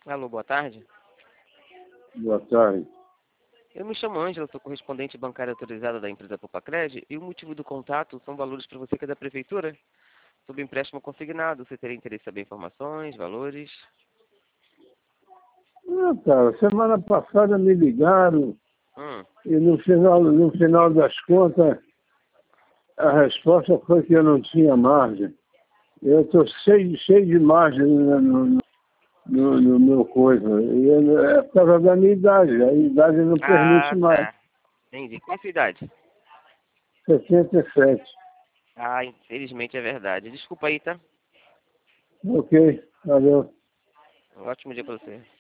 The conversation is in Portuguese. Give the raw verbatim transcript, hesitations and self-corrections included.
Alô, boa tarde. Boa tarde. Eu me chamo Ângela, sou correspondente bancária autorizada da empresa Popacred e o motivo do contato são valores para você que é da prefeitura. Sobre empréstimo consignado, você teria interesse em saber informações, valores? Ah, cara, semana passada me ligaram Hum, e no final, no final das contas a resposta foi que eu não tinha margem. Eu estou cheio, cheio de margem no, no, no, no meu coisa. E eu, é por causa da minha idade. A idade não permite ah, mais. tá. Entendi. Qual a sua idade? sessenta e sete. Ah, infelizmente é verdade. Desculpa aí, tá? Ok, valeu. Um ótimo dia para você.